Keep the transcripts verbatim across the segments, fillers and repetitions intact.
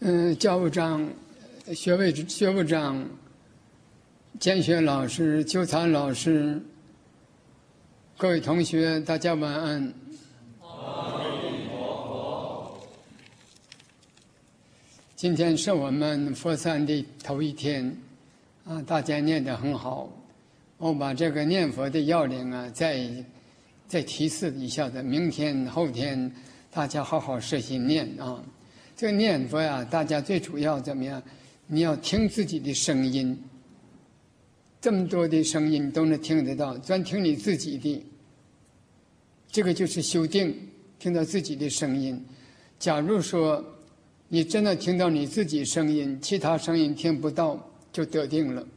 嗯，教务长、学位学务长、监学老师、纠察老师，各位同学，大家晚安。 阿弥陀佛。 今天是我们佛三的头一天，啊，大家念得很好。我把这个念佛的要领啊，再再提示一下子。明天、后天，大家好好实行念啊。这个念佛呀、啊，大家最主要怎么样？你要听自己的声音。这么多的声音都能听得到，专听你自己的。这个就是修定，听到自己的声音。假如说你真的听到你自己声音，其他声音听不到，就得定了。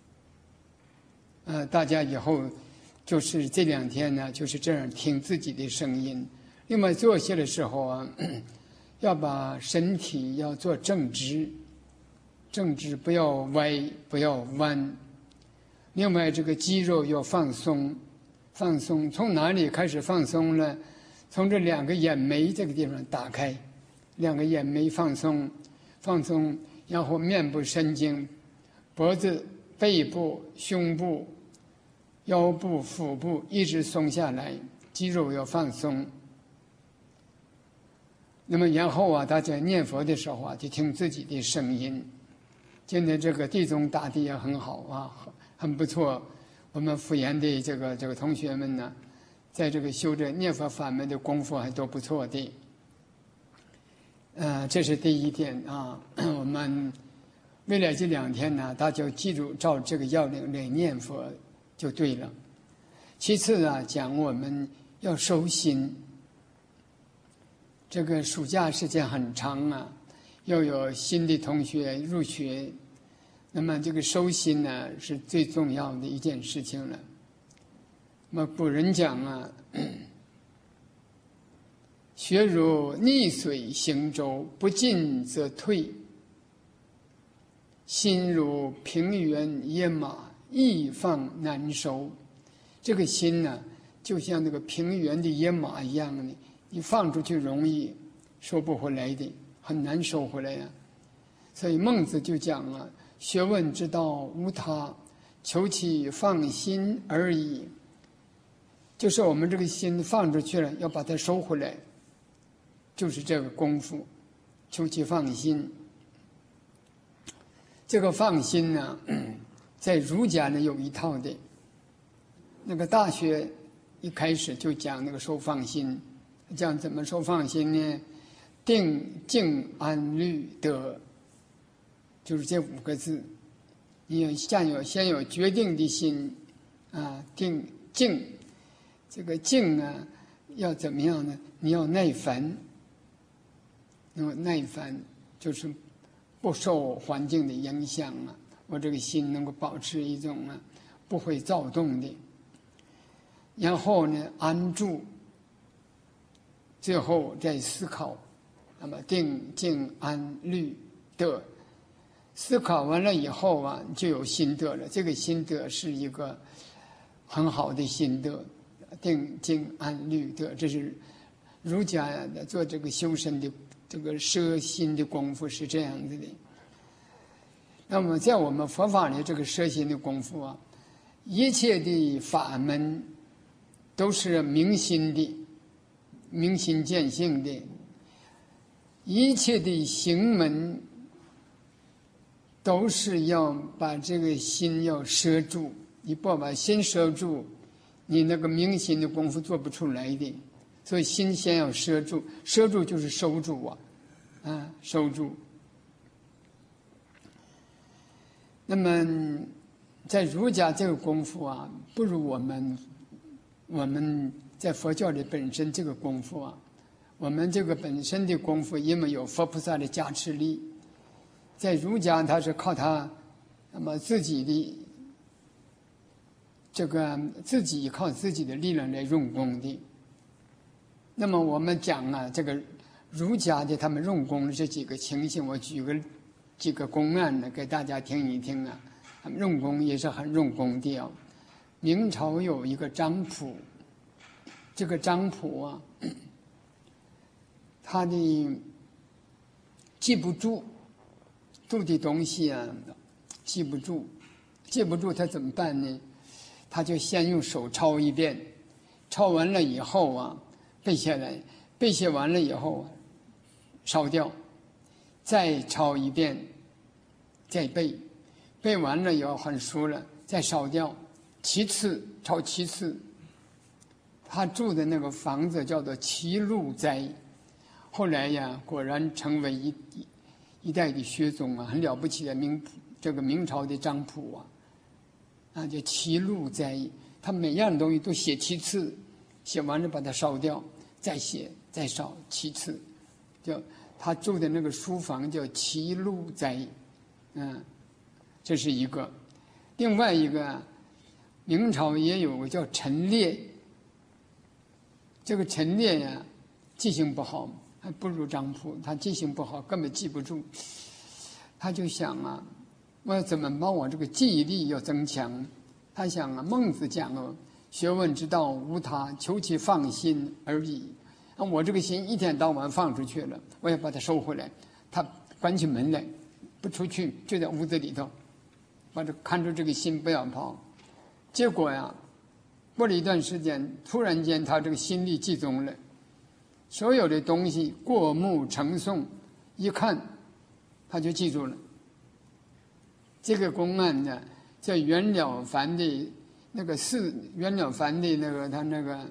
呃，大家以后就是这两天呢，就是这样听自己的声音。另外坐下的时候啊，要把身体要做正直，正直不要歪，不要弯。另外这个肌肉要放松，放松。从哪里开始放松呢？从这两个眼眉这个地方打开，两个眼眉放松，放松，然后面部神经、脖子、背部、胸部、腰部、腹部一直松下来，肌肉要放松。那么然后啊，大家念佛的时候啊，就听自己的声音。今天这个地宗大帝也很好啊，很不错。我们福研的这个这个同学们呢，在这个修这念佛法门的功夫还都不错的。呃，这是第一点啊。我们未来这两天呢，大家记住照这个要领来念佛就对了。其次啊，讲我们要收心。这个暑假时间很长啊，又有新的同学入学，那么这个收心呢是最重要的一件事情了。那么古人讲啊，学如逆水行舟，不进则退；心如平原野马，易放难收。这个心呢，就像那个平原的野马一样的。你放出去容易，收不回来的，很难收回来呀、啊。所以孟子就讲了：“学问之道无他，求其放心而已。”就是我们这个心放出去了，要把它收回来，就是这个功夫，求其放心。这个放心呢，在儒家呢有一套的。那个大学一开始就讲那个收放心。讲怎么收放心呢？定、静、安、虑、得，就是这五个字。你要先有先有决定的心，啊，定、静。这个静呢，要怎么样呢？你要耐烦。要耐烦，就是不受环境的影响啊。我这个心能够保持一种啊，不会躁动的。然后呢，安住。最后再思考，那么定、静、安、虑、得，思考完了以后啊，就有心得了。这个心得是一个很好的心得，定、静、安、虑、得，这是儒家的做这个修身的这个摄心的功夫是这样子的。那么在我们佛法里这个摄心的功夫啊，一切的法门都是明心的。明心见性的，一切的行门都是要把这个心要摄住。你不把心摄住，你那个明心的功夫做不出来的。所以心先要摄住，摄住就是收住啊，啊，收住。那么在儒家这个功夫啊，不如我们我们。在佛教里本身这个功夫啊，我们这个本身的功夫，因为有佛菩萨的加持力，在儒家他是靠他那么自己的这个自己靠自己的力量来用功的。那么我们讲啊，这个儒家的他们用功的这几个情形，我举个几个公案呢，给大家听一听啊。他们用功也是很用功的啊。明朝有一个张溥。这个张溥啊，他的记不住， 住的东西啊记不住，记不住他怎么办呢？他就先用手抄一遍，抄完了以后啊背下来，背写完了以后烧掉，再抄一遍，再背，背完了以后很熟了，再烧掉，七次抄七次。他住的那个房子叫做齐禄斋，后来呀，果然成为一一代的学宗啊，很了不起的明这个明朝的张溥啊，啊叫齐禄斋，他每样东西都写七次，写完了把它烧掉，再写再烧七次，叫他住的那个书房叫齐禄斋，嗯，这是一个。另外一个，明朝也有个叫陈烈。这个陈烈呀，记性不好，还不如张溥。他记性不好，根本记不住。他就想啊，我要怎么把我这个记忆力要增强？他想啊，孟子讲啊，学问之道无他，求其放心而已。啊，我这个心一天到晚放出去了，我要把它收回来。他关起门来，不出去，就在屋子里头，把这看住这个心不要跑。结果呀。过了一段时间，突然间他这个心力集中了，所有的东西过目成诵，一看他就记住了。这个公案呢，在袁了凡的那个四袁了凡的那个他那个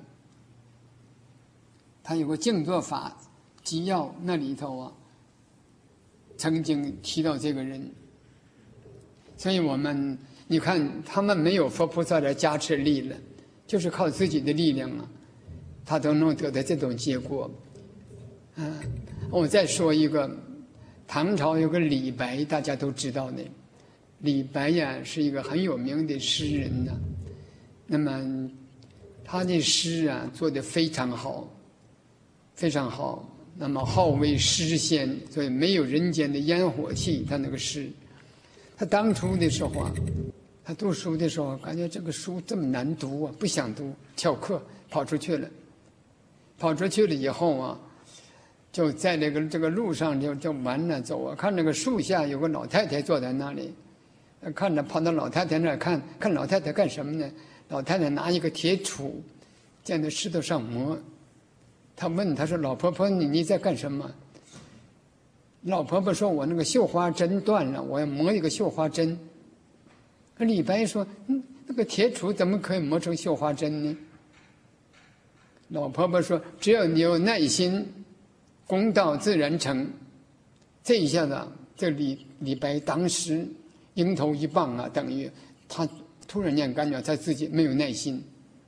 他有个静坐法纪要那里头啊，曾经提到这个人。所以我们你看，他们没有佛菩萨的加持力了。就是靠自己的力量啊，他都能得到这种结果。嗯，我再说一个，唐朝有个李白，大家都知道的。李白呀是一个很有名的诗人呐、啊，那么他的诗啊做得非常好，非常好。那么号为诗仙，所以没有人间的烟火气。他那个诗，他当初的时候啊。他读书的时候，感觉这个书这么难读啊，不想读，翘课跑出去了。跑出去了以后啊，就在那个这个路上就就玩了走啊，看那个树下有个老太太坐在那里，看着跑到老太太那儿看，看老太太干什么呢？老太太拿一个铁杵，在那石头上磨。他问他说：“老婆婆，你你在干什么？”老婆婆说：“我那个绣花针断了，我要磨一个绣花针。”李白说：“嗯，那个铁杵怎么可以磨成绣花针呢？”老婆婆说：“只要你有耐心，功到自然成。”这一下子，这李李白当时迎头一棒啊，等于他突然间感觉他自己没有耐心，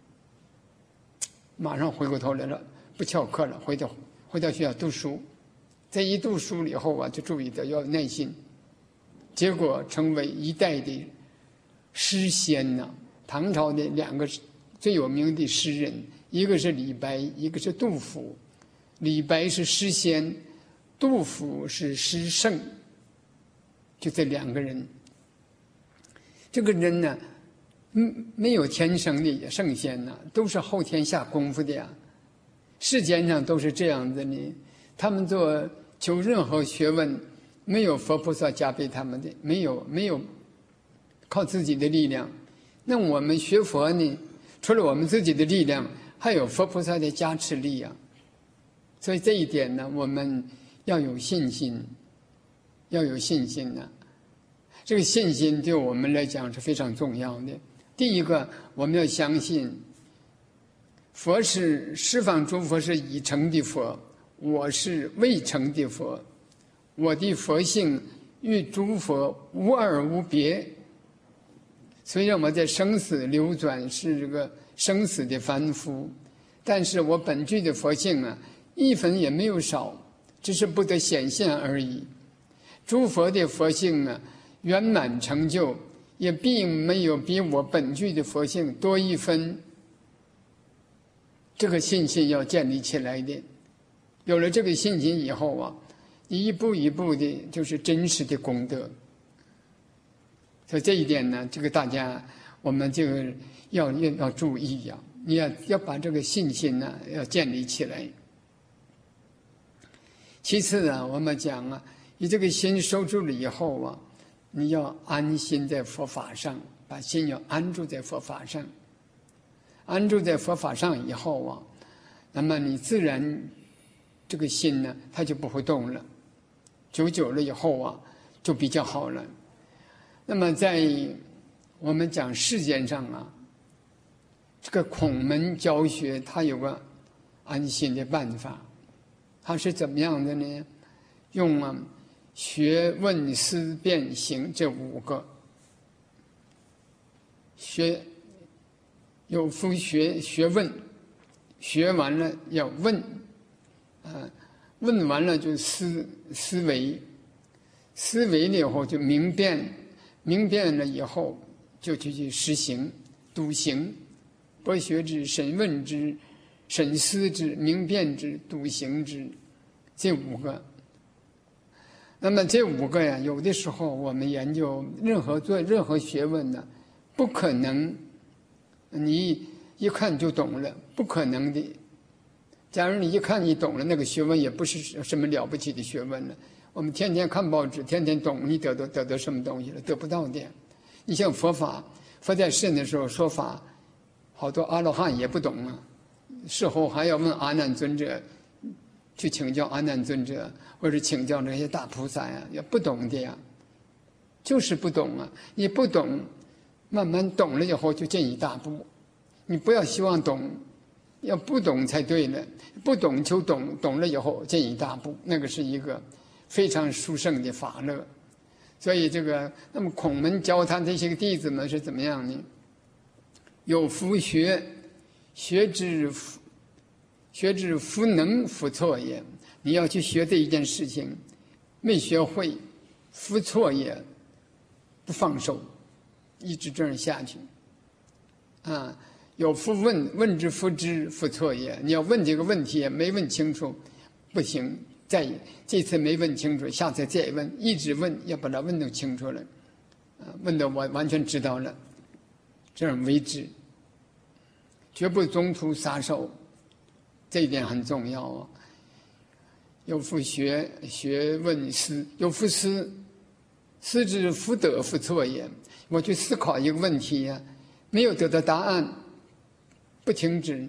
马上回过头来了，不翘课了，回到回到学校读书。这一读书了以后啊，就注意到要有耐心，结果成为一代的诗仙呐、啊，唐朝的两个最有名的诗人，一个是李白，一个是杜甫。李白是诗仙，杜甫是诗圣，就这两个人。这个人呢，嗯，没有天生的圣仙呐、啊，都是后天下功夫的呀。世间上都是这样子的，他们做求任何学问，没有佛菩萨加被他们的，没有没有。靠自己的力量，那我们学佛呢？除了我们自己的力量，还有佛菩萨的加持力啊。所以这一点呢，我们要有信心，要有信心呢、啊。这个信心对我们来讲是非常重要的。第一个，我们要相信，佛是十方诸佛是已成的佛，我是未成的佛，我的佛性与诸佛无二无别。虽然我在生死流转，是这个生死的凡夫，但是我本具的佛性啊，一分也没有少，只是不得显现而已。诸佛的佛性啊，圆满成就，也并没有比我本具的佛性多一分。这个信心要建立起来的，有了这个信心以后啊，你一步一步的就是真实的功德。所以这一点呢，这个大家我们就要要要注意呀、啊，你要要把这个信心呢要建立起来。其次呢，我们讲啊， 你这个心收住了以后啊，你要安心在佛法上，把心要安住在佛法上。安住在佛法上以后啊，那么你自然这个心呢，它就不会动了。久久了以后啊，就比较好了。那么在我们讲世间上啊，这个孔门教学它有个安心的办法，它是怎么样的呢？用啊学问思辨行这五个。学有夫学学问，学完了要问，啊，问完了就思思维，思维了以后就明辨，明辨了以后就去去实行，笃行。博学之，审问之，审思之，明辨之，笃行之，这五个。那么这五个呀，有的时候我们研究任何做任何学问呢，不可能你一看就懂了，不可能的。假如你一看你懂了，那个学问也不是什么了不起的学问了。我们天天看报纸，天天懂，你得到得到什么东西了？得不到的。你像佛法，佛在世的时候说法，好多阿罗汉也不懂啊，事后还要问阿难尊者，去请教阿难尊者，或者请教那些大菩萨呀，也不懂的呀，就是不懂啊。你不懂，慢慢懂了以后就进一大步。你不要希望懂，要不懂才对了。不懂就懂，懂了以后进一大步，那个是一个非常殊胜的法乐。所以这个，那么孔门教他这些个弟子们是怎么样呢？有夫学，学之学之夫能夫错也。你要去学这一件事情，没学会，夫错也，不放手，一直这样下去。啊，有夫问，问之夫知，夫错也。你要问这个问题没问清楚，不行。再这次没问清楚，下次再问，一直问，要把它问得清楚了，啊，问得我完全知道了，这样为之，绝不中途撒手，这一点很重要啊。有夫学，学问思，有夫思，思之夫得夫错也。我去思考一个问题呀、啊，没有得到答案，不停止。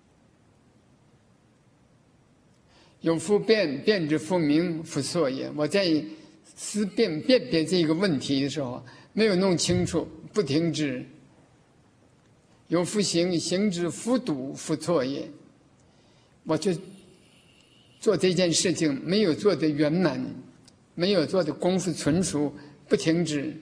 有夫辩，辩之夫明，夫错也。我在思辨辨别这个问题的时候，没有弄清楚，不停止。有夫行，行之夫笃，夫错也。我就做这件事情没有做得圆满，没有做的功夫纯熟，不停止。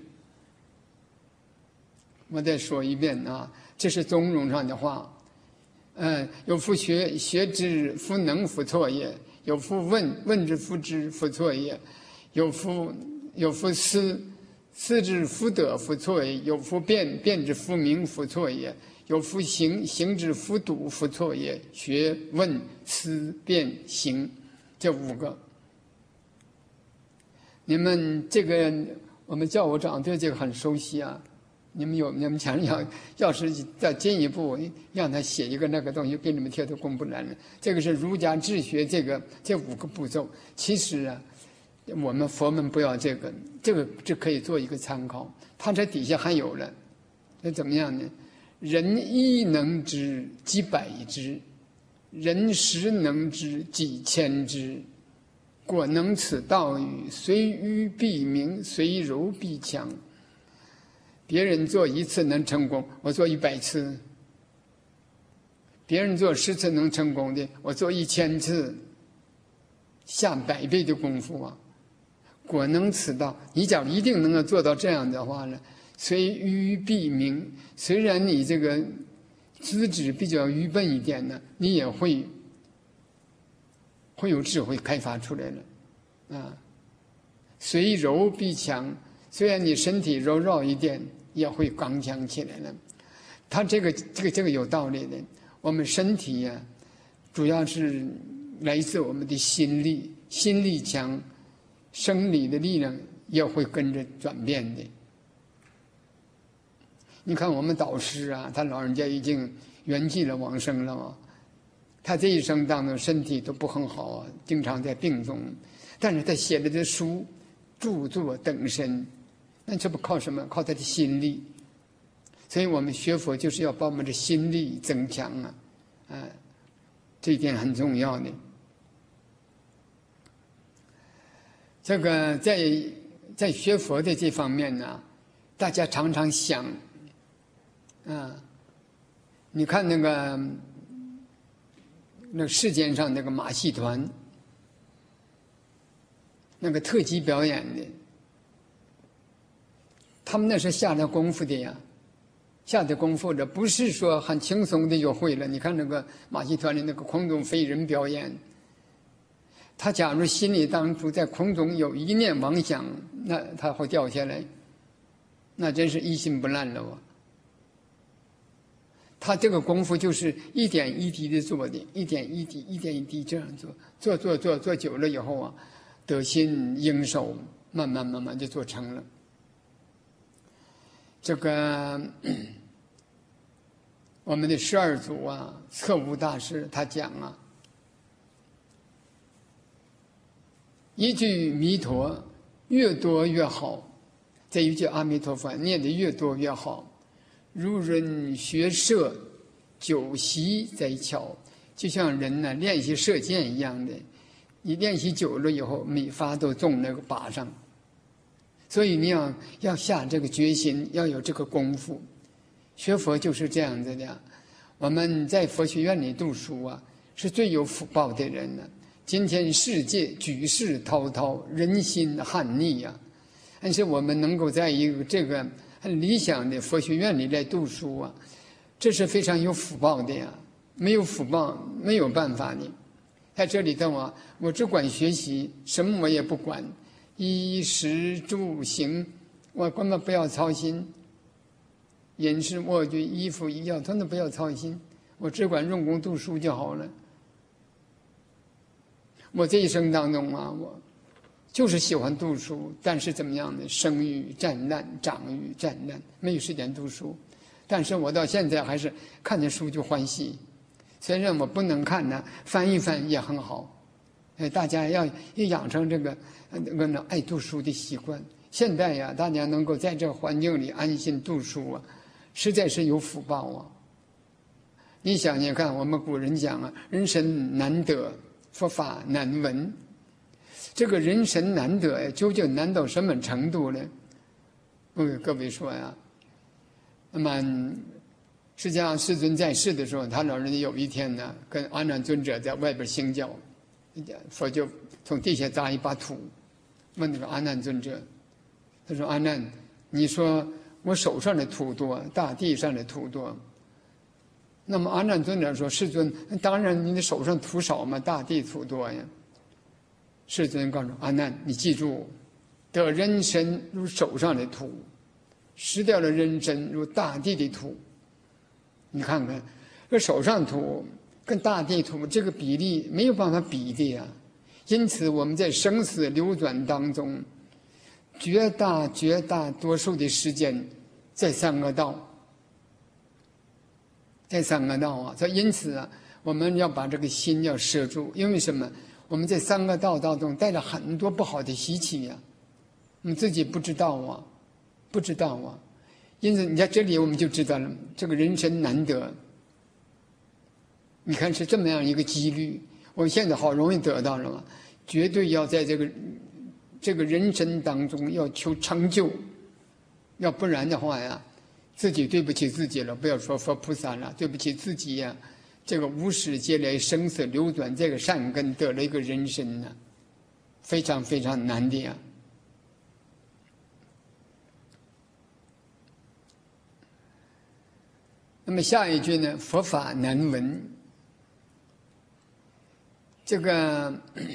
我再说一遍啊，这是中庸上的话。嗯，有夫学，学之夫能，夫错也。有夫问，问之夫知，夫错也；有夫有夫思，思之夫得，夫错也；有夫辩，辩之夫明，夫错也；有夫行，行之夫笃，夫错也。学问思辨行，这五个，你们这个我们教务长对这个很熟悉啊。你们有你们想要要是再进一步让他写一个那个东西给你们贴都公布来了。这个是儒家治学这个这五个步骤。其实啊，我们佛门不要这个，这个这可以做一个参考。它这底下还有了，那怎么样呢？人一能知几百知，人十能知几千知。果能此道语，虽愚必明，虽柔必强。别人做一次能成功，我做一百次；别人做十次能成功的，我做一千次，下百倍的功夫啊！果能此道，你假如一定能够做到这样的话呢，虽愚必明。虽然你这个资质比较愚笨一点呢，你也会会有智慧开发出来了啊！虽柔必强，虽然你身体柔弱一点，也会刚强起来了。他这个这个这个有道理的。我们身体呀、啊，主要是来自我们的心力，心力强，生理的力量也会跟着转变的。你看我们导师啊，他老人家已经圆寂了，往生了嘛。他这一生当中身体都不很好啊，经常在病中，但是他写的这书著作等身，那这不靠什么？靠他的心力。所以我们学佛就是要把我们的心力增强啊，啊，这一点很重要的。这个在在学佛的这方面呢，大家常常想，啊，你看那个那个世间上那个马戏团，那个特技表演的，他们那是下了功夫的呀，下的功夫的，不是说很轻松的就会了。你看那个马戏团的那个空中飞人表演。他假如心里当初在空中有一念妄想，那他会掉下来，那真是一心不烂了啊！他这个功夫就是一点一滴的做的，一点一滴，一点一滴这样做，做做做做久了以后啊，得心应手，慢慢慢慢就做成了。这个我们的十二祖啊，测悟大师他讲啊。一句弥陀越多越好，这一句阿弥陀佛念得越多越好。如人学射，久习在桥，就像人呢练习射箭一样的，你练习久了以后，每发都中那个靶上。所以你要要下这个决心，要有这个功夫。学佛就是这样子的。我们在佛学院里读书啊，是最有福报的人了。今天世界局势滔滔，人心罕逆呀、啊，但是我们能够在一个这个很理想的佛学院里来读书啊，这是非常有福报的呀。没有福报没有办法的。在这里头啊，我只管学习，什么我也不管，衣食住行我根本不要操心，饮食卧具衣服医药统统不要操心，我只管用功读书就好了。我这一生当中啊，我就是喜欢读书，但是怎么样呢？生育战乱，长育战乱，没有时间读书。但是我到现在还是看见书就欢喜，虽然我不能看呢，翻一翻也很好。哎，大家要要养成这个那个呢爱读书的习惯。现在呀，大家能够在这个环境里安心读书啊，实在是有福报啊。你想想看，我们古人讲啊，人生难得。佛法难闻，这个人神难得，究竟难到什么程度呢？我给各位说呀，那么释迦世尊在世的时候，他老人家有一天呢，跟阿难尊者在外边行教，佛就从地下扎一把土，问那个阿难尊者，他说：“阿难，你说我手上的土多，大地上的土多？”那么阿难尊者说：“世尊，当然你的手上土少嘛，大地土多呀。”世尊告诉阿难：“你记住，得人身如手上的土，失掉了人身如大地的土。你看看，这手上土跟大地土这个比例没有办法比的呀。因此我们在生死流转当中，绝大绝大多数的时间在三恶道。”在三恶道啊，所以因此啊，我们要把这个心要摄住。因为什么？我们在三恶道当中带着很多不好的习气呀、啊，我们自己不知道啊，不知道啊。因此，你在这里我们就知道了，这个人生难得。你看是这么样一个几率，我们现在好容易得到了嘛，绝对要在这个这个人生当中要求成就，要不然的话呀。自己对不起自己了，不要说佛菩萨了，对不起自己呀、啊！这个无始劫来生死流转，这个善根得了一个人身呢、啊，非常非常难的呀。那么下一句呢？佛法难闻。这个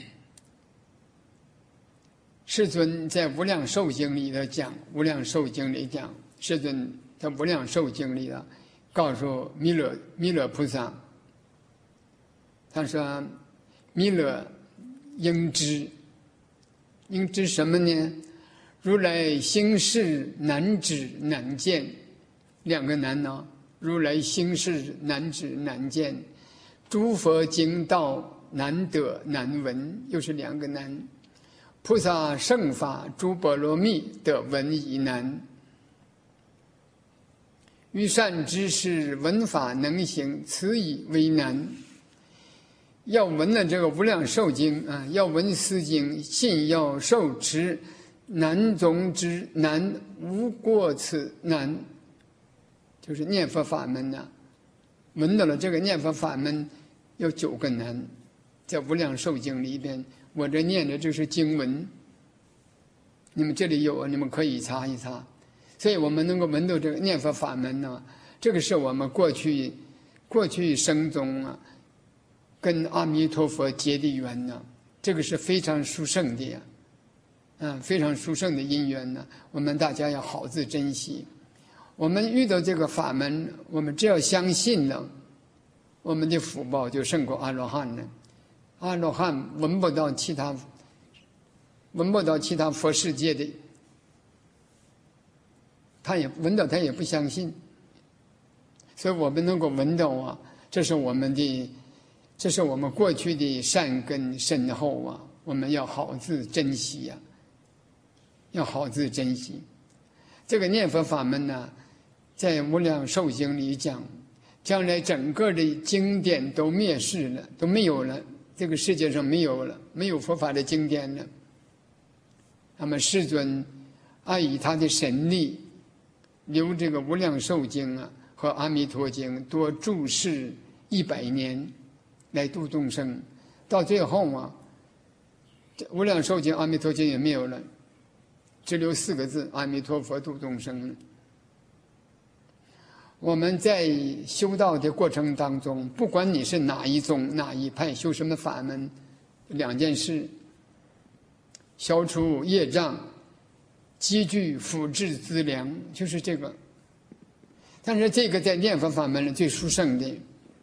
世尊在《无量寿经》里头讲，《无量寿经》里讲，世尊。在《无量寿经》里啊，告诉弥勒弥勒菩萨，他说：“弥勒应知，应知什么呢？如来行事难知难见，两个难呢。如来行事难知难见，诸佛经道难得难闻，又是两个难。 菩萨圣法诸波罗蜜得闻已难。于善知识闻法能行，此以为难。要闻了这个无量寿经啊，要闻思经，信要受持，难中之难，无过此难。就是念佛法门呢、啊，闻到了这个念佛法门有九个难，在无量寿经里边，我这念的这是经文，你们这里有，你们可以查一查。所以我们能够闻到这个念佛法门呢，这个是我们过去过去生中啊，跟阿弥陀佛结的缘呢，这个是非常殊胜的呀，嗯，非常殊胜的因缘呢，我们大家要好自珍惜。我们遇到这个法门，我们只要相信了，我们的福报就胜过阿罗汉了。阿罗汉闻不到其他，闻不到其他佛世界的。他也闻到，他也不相信，所以我们能够闻到啊，这是我们的，这是我们过去的善根深厚啊，我们要好自珍惜呀、啊，要好自珍惜。这个念佛法门呢，在无量寿经里讲，将来整个的经典都灭世了，都没有了，这个世界上没有了，没有佛法的经典了。那么世尊啊，以他的神力。留这个无量寿经啊和阿弥陀经多注释一百年，来度众生，到最后啊，无量寿经、阿弥陀经也没有了，只留四个字：阿弥陀佛度众生。我们在修道的过程当中，不管你是哪一宗哪一派，修什么法门，两件事：消除业障。积聚福智资粮，就是这个。但是这个在念佛法门里最殊胜的。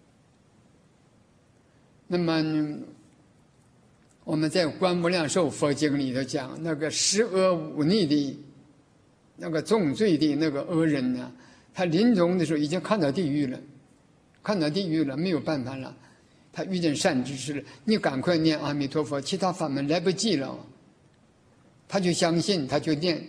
那么我们在《观无量寿佛经》里头讲，那个十恶五逆的、那个重罪的那个恶人呢，他临终的时候已经看到地狱了，看到地狱了，没有办法了。他遇见善知识了，你赶快念阿弥陀佛，其他法门来不及了。他就相信，他就念，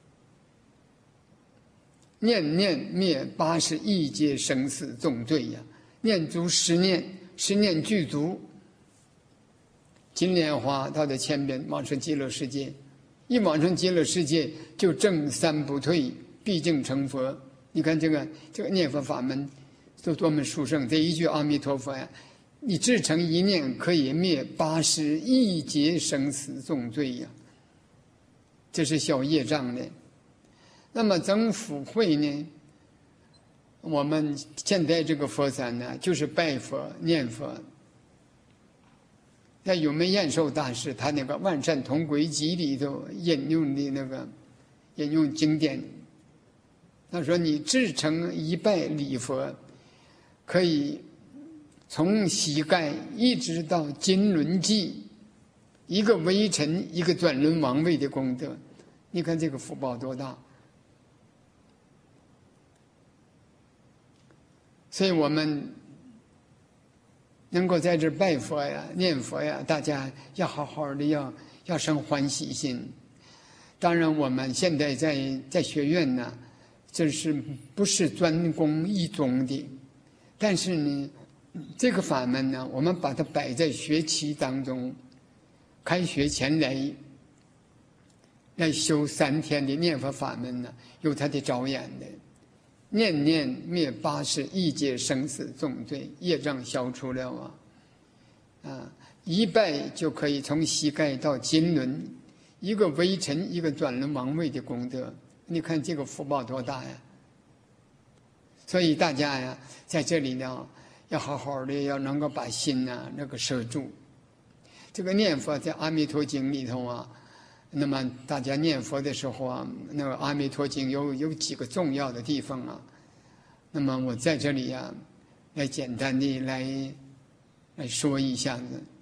念念灭八十亿劫生死重罪呀！念足十念，十念具足，金莲花到的前边往生极乐世界，一往生极乐世界就正三不退，必竟成佛。你看这个这个念佛法门都多么殊胜！这一句阿弥陀佛呀，你至诚一念可以灭八十亿劫生死重罪呀！这是消业障的。那么增福慧呢？我们现在这个佛山呢，就是拜佛念佛。那有没延寿大师他那个《万善同归集》里头引用的那个引用经典，他说你至诚一拜礼佛，可以从膝盖一直到金轮际，一个微尘一个转轮王位的功德。你看这个福报多大！所以我们能够在这拜佛呀、念佛呀，大家要好好的要要生欢喜心。当然，我们现在在在学院呢，这是不是专攻一宗的？但是呢，这个法门呢，我们把它摆在学期当中，开学前来。来修三天的念佛法门呢，有它的着眼的，念念灭八十亿劫生死重罪，业障消除了啊！啊，一拜就可以从膝盖到金轮，一个微尘，一个转轮王位的功德，你看这个福报多大呀！所以大家呀，在这里呢，要好好的，要能够把心呢那个摄住。这个念佛在《阿弥陀经》里头啊。那么大家念佛的时候啊，那个《阿弥陀经》有有几个重要的地方啊。那么我在这里啊，来简单的来来说一下子。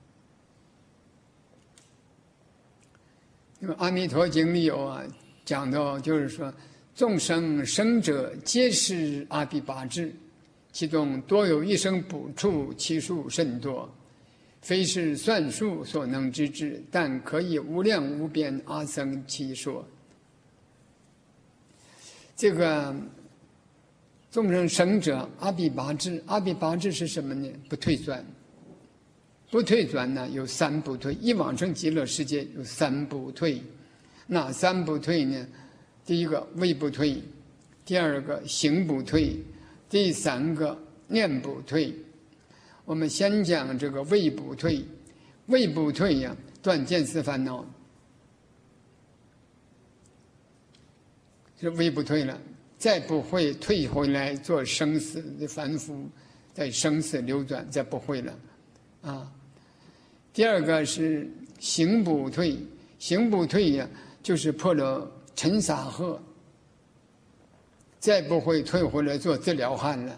因为《阿弥陀经》里有啊，讲到就是说，众生生者皆是阿毗跋致，其中多有一生补处，其数甚多。 非是算数所能知之，但可以无量无边阿僧祇说。这个众生生者阿鼻拔智，阿鼻拔智是什么呢？不退转。不退转呢，有三不退。一往生极乐世界有三不退，哪三不退呢？第一个位不退，第二个行不退，第三个念不退。我们先讲这个位不退。位不退呀，断见思烦恼，是位不退了，再不会退回来做生死的凡夫，在生死流转，再不会了啊。第二个是行不退，行不退呀，就是破了尘沙河，再不会退回来做自了汉了。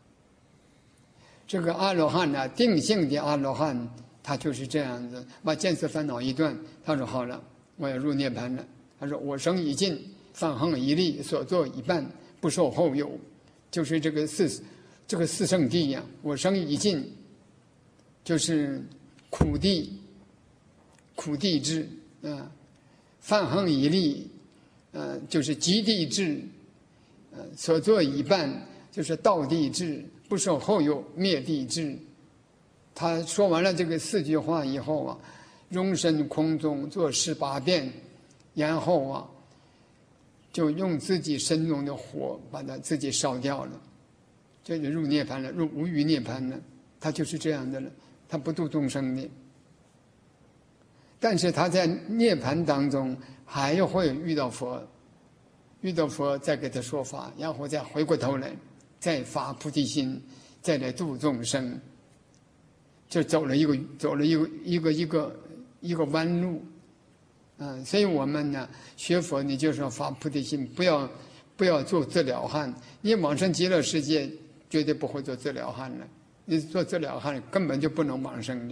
这个阿罗汉呢、啊，定性的阿罗汉，他就是这样子，把见思烦恼一断，他说好了，我要入涅槃了。他说我生已尽，放横一力，所作已办，不受后有，就是这个四这个四圣谛呀、啊，我生已尽，就是苦地，苦地智啊，放横一力，呃，就是极地智，呃，所作已办，就是道地智，不受后有，灭地智。他说完了这个四句话以后啊，容身空中做十八变，然后啊，就用自己身中的火把它自己烧掉了，这就入涅槃了，入无余涅槃了。他就是这样的了，他不度众生的。但是他在涅槃当中还会遇到佛，遇到佛再给他说法，然后再回过头来，再发菩提心，再来度众生。就走了一个走了一个一个一个一个弯路，啊，所以我们呢学佛，你就是要发菩提心，不要不要做自了汉。你往生极乐世界绝对不会做自了汉了，你做自了汉根本就不能往生的。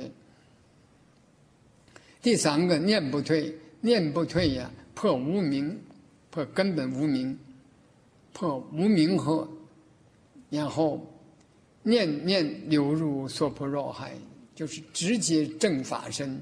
第三个念不退，念不退呀，破无明，破根本无明，破无明河，然后念念流入娑婆若海，就是直接正法身，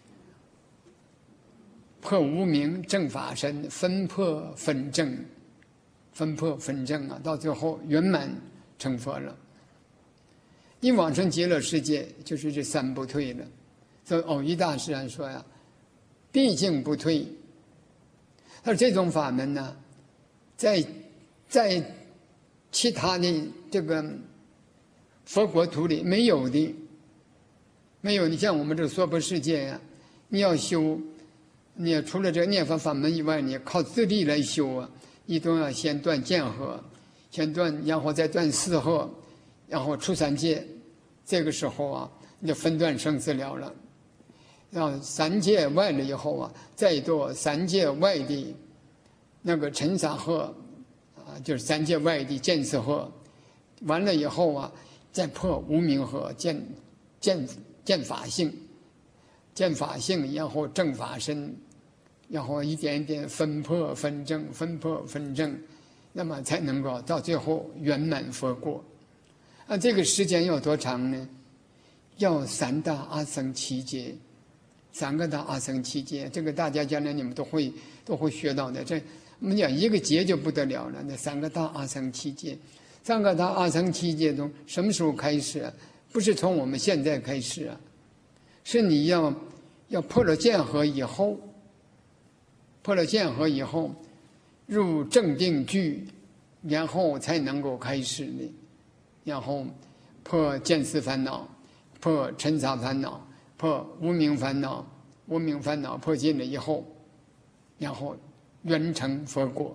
破无明正法身，分破分正，分破分正啊，到最后圆满成佛了。一往生极乐世界就是这三不退了。所以藕益大师还说呀，毕竟不退。他说这种法门呢，在在其他的这个佛国土里没有的，没有。你像我们这个娑婆世界呀、啊，你要修，你要除了这个念佛法门以外，你靠自力来修啊，你都要先断见河，先断，然后再断四河，然后出三界。这个时候啊，你就分断生死了了。然后三界外了以后啊，再堕三界外的那个尘沙河啊，就是三界外的见思河。完了以后啊，再破无明河，见见见法性，见法性，然后正法身，然后一点一点分破分正，分破分正，那么才能够到最后圆满佛果。那这个时间要多长呢？要三大阿僧祇劫，三个大阿僧祇劫，这个大家将来你们都会都会学到的。这我们讲一个劫就不得了了，那三个大阿僧祇劫。三个大阿僧祇劫中什么时候开始啊？不是从我们现在开始啊，是你要要破了见河以后，破了见河以后入正定具，然后才能够开始的。然后破见思烦恼，破尘沙烦恼，破无明烦恼，无明烦恼破尽了以后，然后圆成佛果。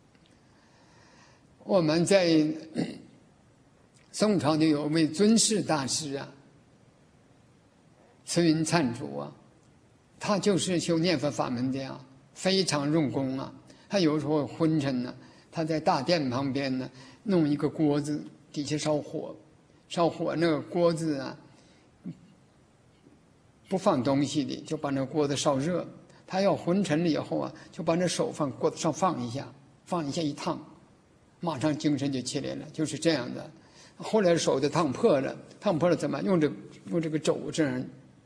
我们在宋朝的有位尊师大师啊，慈云灿主啊，他就是修念佛法门的啊，非常用功啊。他有时候昏沉呢、啊，他在大殿旁边呢弄一个锅子，底下烧火，烧火那个锅子啊不放东西的，就把那锅子烧热。他要昏沉了以后啊，就把那手放锅子上放一下，放一下一烫，马上精神就起来了，就是这样的。后来手就烫破了，烫破了怎么用这用这个肘这样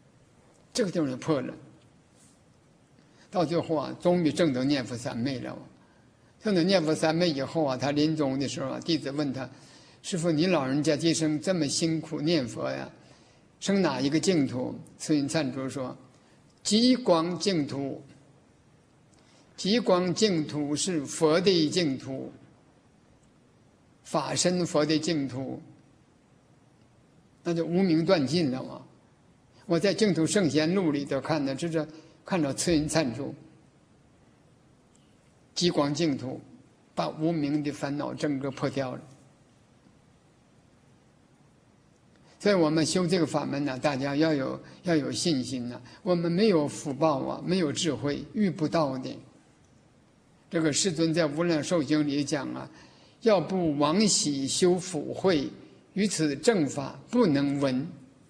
这个地方就破了。到最后啊，终于证得念佛三昧了。证得念佛三昧以后啊，他临终的时候啊，弟子问他：“师父，你老人家这生这么辛苦念佛呀，生哪一个净土？”慈云赞主说：“极光净土。极光净土是佛的净土，法身佛的净土，那就无明断尽了嘛。我在《净土圣贤录》里头看的，这是看到慈云赞主极光净土，把无明的烦恼整个破掉了。所以我们修这个法门呢，大家要有要有信心呢。我们没有福报啊，没有智慧，遇不到的。这个世尊在《无量寿经》里讲啊，要不往昔修福慧，于此正法不能闻。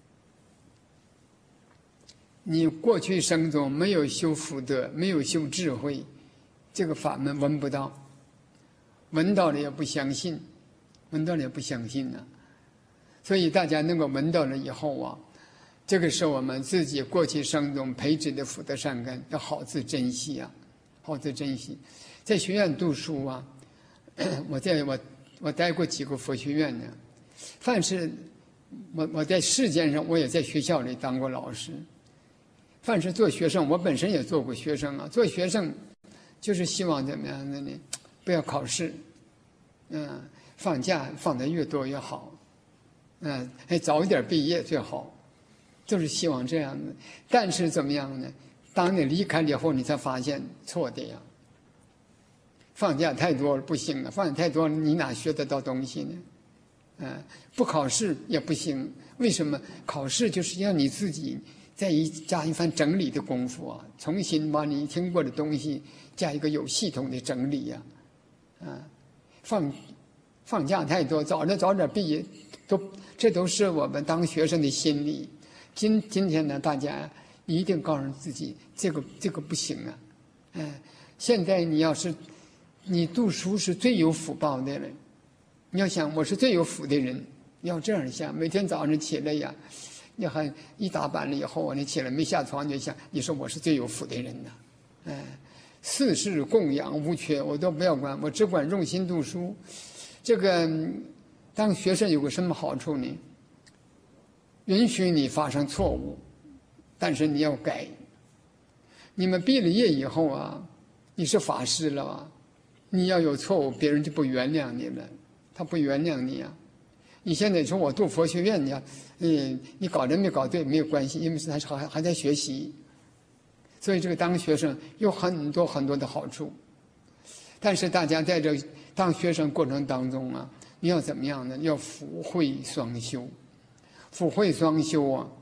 你过去生中没有修福德，没有修智慧，这个法门闻不到，闻到了也不相信，闻到了也不相信呢、啊。所以大家能够闻到了以后啊，这个是我们自己过去生中培植的福德善根，要好自珍惜啊，好自珍惜。在学院读书啊，我在我我待过几个佛学院呢。凡是我我在世间上，我也在学校里当过老师。凡是做学生，我本身也做过学生啊。做学生就是希望怎么样的呢？不要考试，嗯，放假放得越多越好，嗯，还早一点毕业最好，就是希望这样的。但是怎么样呢？当你离开了以后，你才发现错的呀。放假太多了不行了，放假太多了，你哪学得到东西呢？嗯，不考试也不行。为什么？考试就是要你自己再一加一番整理的功夫啊，重新把你听过的东西加一个有系统的整理呀、啊。啊，放放假太多，早点早点毕业，都这都是我们当学生的心理。今今天呢，大家你一定告诉自己，这个这个不行啊。嗯，现在你要是你读书是最有福报的了。你要想，我是最有福的人，你要这样想。每天早上起来呀，你还一打扮了以后，你起来没下床就想，你说我是最有福的人呐。哎，四世供养无缺，我都不要管，我只管用心读书。这个当学生有个什么好处呢？允许你发生错误，但是你要改。你们毕了业以后啊，你是法师了啊，你要有错误，别人就不原谅你了。他不原谅你啊！你现在说我读佛学院，你要，嗯，你搞得没搞对没有关系，因为是还还还在学习，所以这个当学生有很多很多的好处。但是大家在这当学生过程当中啊，你要怎么样呢？要福慧双修，福慧双修啊！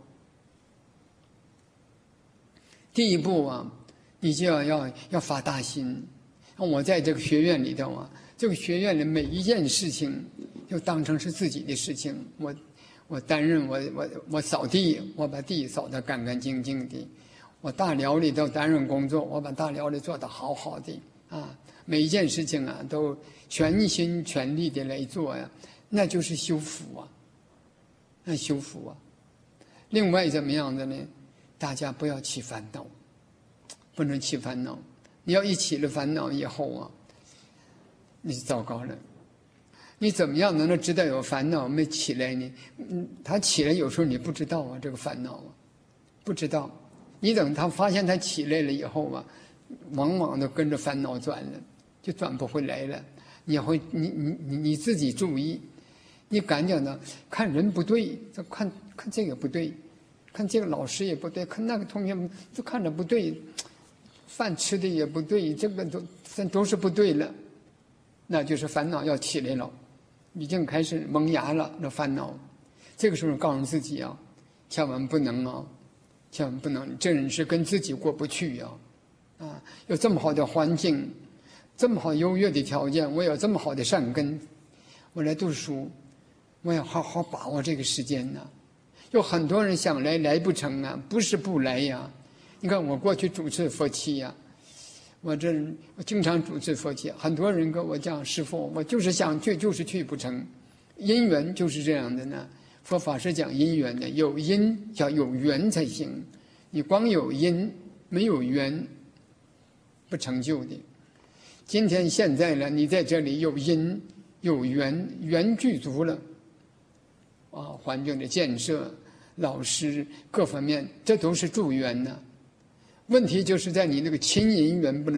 第一步啊，你就要要要发大心。我在这个学院里头啊。这个学院里每一件事情，就当成是自己的事情。我，我担任我我我扫地，我把地扫得干干净净的；我大寮里头担任工作，我把大寮里做得好好的啊。每一件事情啊，都全心全力的来做呀，那就是修福啊，那修福啊。另外怎么样的呢？大家不要起烦恼，不能起烦恼。你要一起了烦恼以后啊。你糟糕了，你怎么样能够知道有烦恼没起来呢？嗯，他起来有时候你不知道啊，这个烦恼啊，不知道。你等他发现他起来了以后啊，往往都跟着烦恼转了，就转不回来了。你会，你你你你自己注意，你感觉到看人不对，这看看这个不对，看这个老师也不对，看那个同学都看着不对，饭吃的也不对，这个都这都是不对了。那就是烦恼要起来了，已经开始萌芽了。那烦恼，这个时候告诉自己啊，千万不能啊，千万不能，这人是跟自己过不去呀、啊，啊，有这么好的环境，这么好优越的条件，我有这么好的善根，我来读书，我要好好把握这个时间呐、啊。有很多人想来来不成啊，不是不来呀。你看我过去主持佛七呀。我这我经常主持佛七，很多人跟我讲师父，我就是想去，就是去不成。因缘就是这样的呢。佛法是讲因缘的，有因叫有缘才行， 你光有因没有缘，不成就的。今天现在呢，你在这里有因有缘，缘具足了，啊，环境的建设、老师各方面，这都是助缘呢。问题就是在你那个亲因缘不能